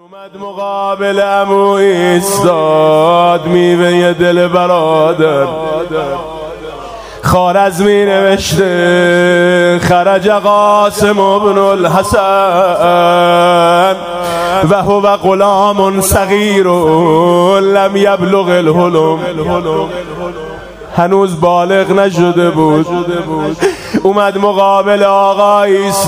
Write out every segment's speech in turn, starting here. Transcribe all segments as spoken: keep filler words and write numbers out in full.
اومد مقابل عمو ایستاد، میوه دل برادر خوارزمی نوشته خرج قاسم ابن الحسن و هو غلام صغیر لم یبلغ الحلم، هنوز بالغ نشده بود. اومد مقابل آقا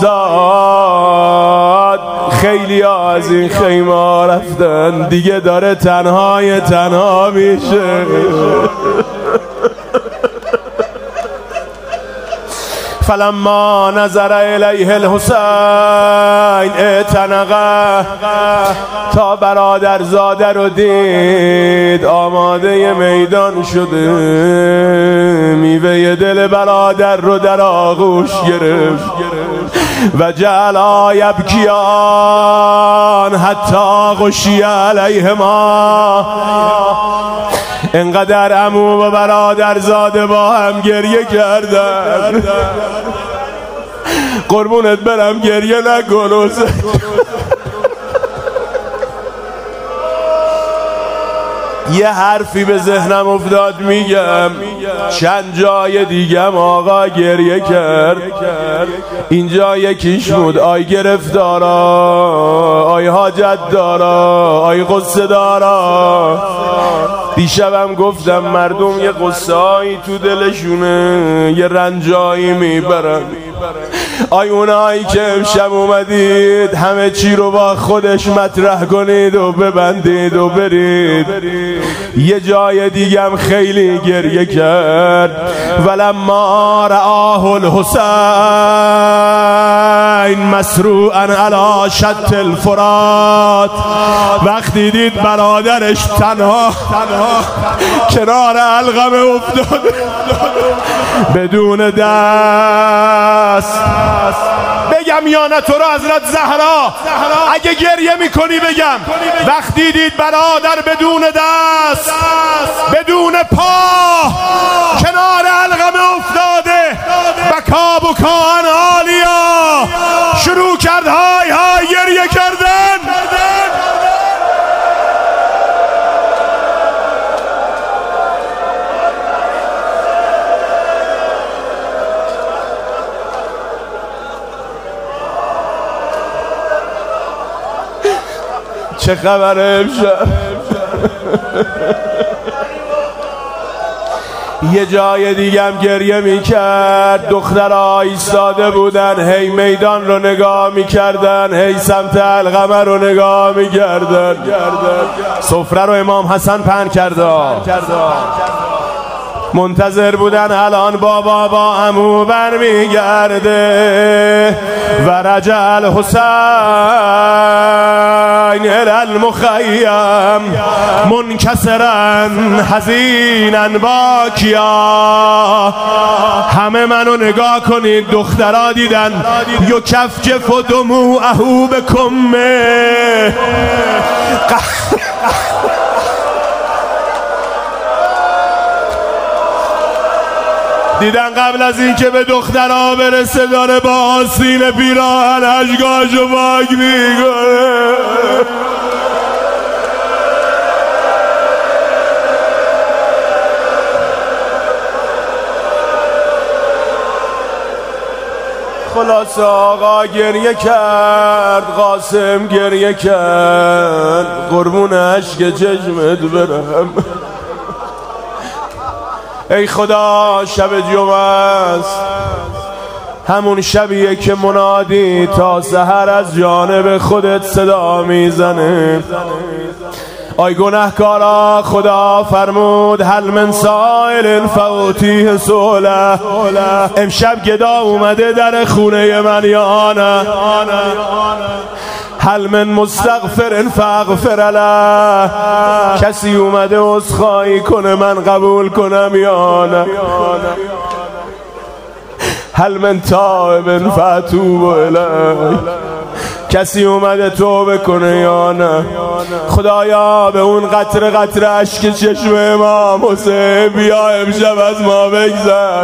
ایستاد، خیلی از این خیمه رفتن، دیگه داره تنهای تنها میشه. فلما نظر الیه الحسین اعتنقه، تا برادرزاده رو دید آماده میدان شده، میوه دل برادر رو در آغوش گرفت و جعل یبکیان حتی غشی علیهما. انقدر عمو و برادرزاده با هم گریه کردن، قربونت برم گریه نکن. یه حرفی به ذهنم افتاد میگم، چند جای دیگم آقا گریه کرد، اینجا یکیش بود آی گرفتارا، آی حاجت دارا، آی قصه دارا. دیشبم گفتم مردم یه قصه هایی تو دلشونه، یه رنجایی میبرن. آی اونایی که امشب اومدید همه چی رو با خودش مطرح کنید و ببندید و برید. یه جای دیگم خیلی گریه کرد. ولما رآه الحسین مسروعا علی شط الفرات، وقتی دید برادرش تنها کنار علقمه افتاد بدون دست. بگم یا نه تو رو حضرت زهرا، اگه گریه میکنی بگم، وقتی دید برادر بدون دست بدون پا کنار علقمه افتاده، بکا بکان عالیا، شروع کرد های های گریه کردن. چه خبره امشب؟ یه جای دیگم گریه میکرد. دخترها ایستاده بودن، هی میدان رو نگاه میکردن، هی سمت علقمه رو نگاه میکردن. سفره رو امام حسن پهن کرده، منتظر بودن الان بابا با عمو برمیگرده. و رجع الحسین الی المخیم منکسرا حزینا باکیا. همه منو نگاه کنید، دخترها دیدن یکفجف دموعه بکمه، دیدن قبل از این که به دخترها برسه داره با آستین پیراهن اشکاشو پاک میکنه. خلاصه آقا گریه کرد، قاسم گریه کرد، قربون اشک چشمت برم. ای خدا شب جمعه است، همون شبیه که منادی تا سحر از جانب خودت صدا میزنه. آی گناهکارا، خدا فرمود هل من سائل فاعطیه سؤله. امشب گدا اومده در خونه من یا نه؟ هل من مستغفر فاغفر له، کسی اومده عذرخواهی کنه من قبول کنم یا نه؟ هل من تائب فاتوب الیه، کسی اومده توبه کنه یا نه؟ خدایا به اون قطره قطره اشک چشم امام حسین بیا امشب از ما بگذر.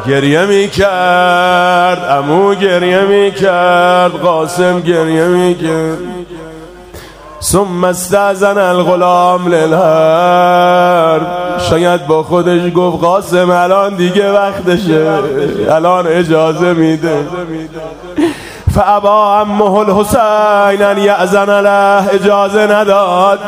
گریه می کرد، عمو گریه می کرد، قاسم گریه می کرد. ثم استأذن الغلام للحرب. شاید با خودش گفت قاسم الان دیگه وقتشه، الان اجازه میده. فابا عمه الحسین ان یأذن له. اجازه نداد،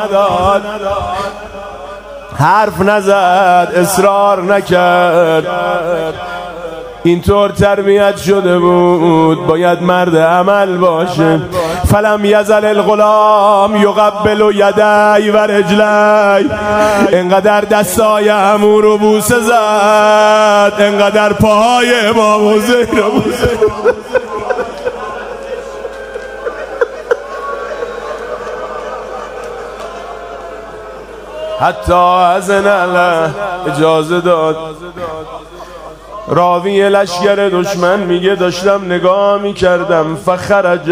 حرف نزد، اصرار نکرد. اینطور تربیت شده بود، باید مرد عمل باشه. فلم یزل الغلام یقبل یدی و رجلی. انقدر دستای عمو رو بوسه زد، انقدر پاهای امام حسین رو بوسه زد. حتی اذن له، اجازه داد. راوی لشکر دشمن میگه داشتم نگاه میکردم، فخرج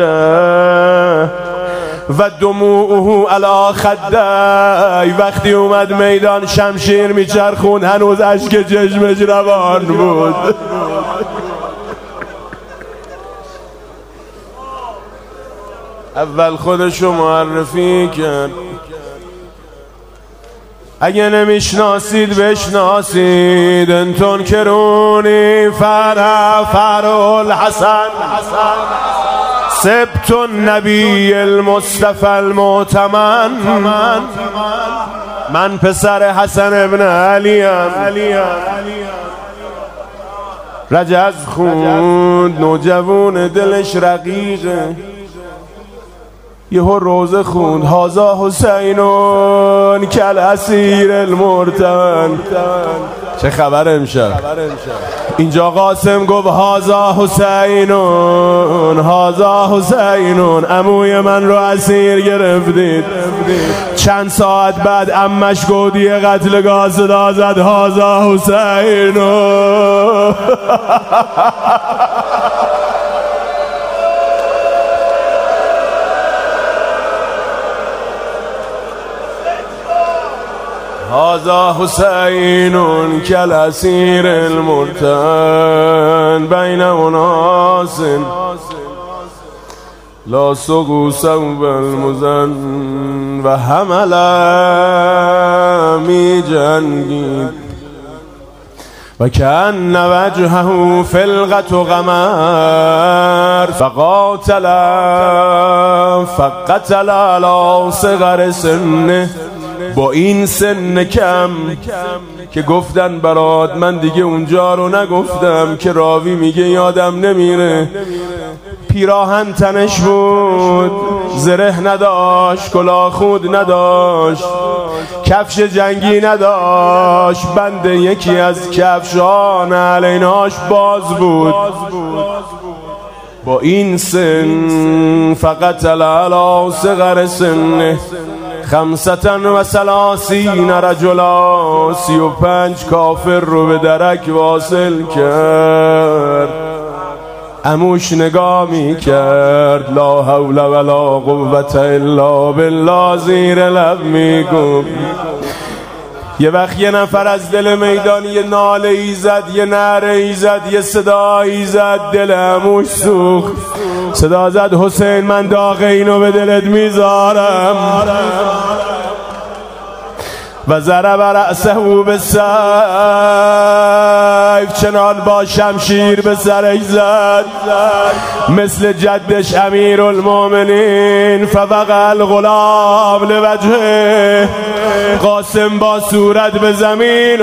و دموعه علی خدی. وقتی اومد میدان شمشیر میچرخون، هنوز اشک چشمش روان بود. اول خودشو معرفی کرد. اگه نمیشناسید بشناسید. انتون کرونی فرح فرح الحسن سبت النبی المصطفى المعتمن. من پسر حسن ابن علیم. رجز خوند، نوجوان دلش رقیقه. یهو روزه خوند هازا حسینون کل اسیر المرتن. چه خبر امشب؟ اینجا قاسم گفت هازا حسینون، هازا حسینون، عموی من رو اسیر گرفتید. چند ساعت بعد عمش گودی قتلگاه صدا زد هازا حسینون. هذا حسین كالاسير المرتن بين اناس لا سقوا ثوب المزن. و حمل می جنگید و کأن وجهه فلقة قمر. فقاتل فقتل على صغر سنه. با این سن کم که گفتن برات، من دیگه اونجا رو نگفتم که راوی میگه یادم نمیره. پیراهن تنش بود، زره نداشت، کلاه خود نداشت، کفش جنگی نداشت. بند یکی از کفشان علیناش باز بود. با این سن فقتل علی صغر سنه خمسطن و سلاسین رجلا. سی و پنج کافر رو به درک واصل کرد. عموش نگاه می کرد، لا حول ولا قوة الا بالله، زیر لب می گفت. یه وقت یه نفر از دل میدان یه ناله ای زد، یه نعره ای زد، یه صدایی زد، دل عموش سوخت. صدا زد حسین من داغ اینو به دلت میذارم. و ضرب رأسه بالسیف. چنان با شمشیر به سرش زد مثل جدش امیر المؤمنین. فوقع الغلام لوجهه. قاسم با صورت به زمین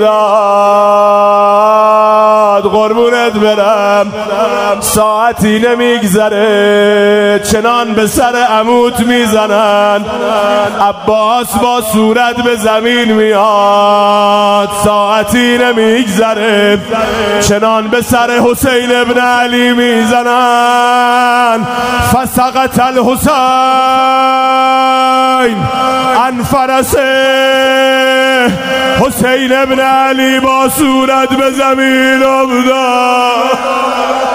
افتاد. قربونت برم، ساعتی نمیگذره چنان به سر عموت میزنن. عباس با صورت به زمین میاد. ساعتی نمیگذره چنان به سر حسین ابن علی میزنن. فسقط الحسین عن فرسه. حسین ابن علی با صورت به زمین افتاد.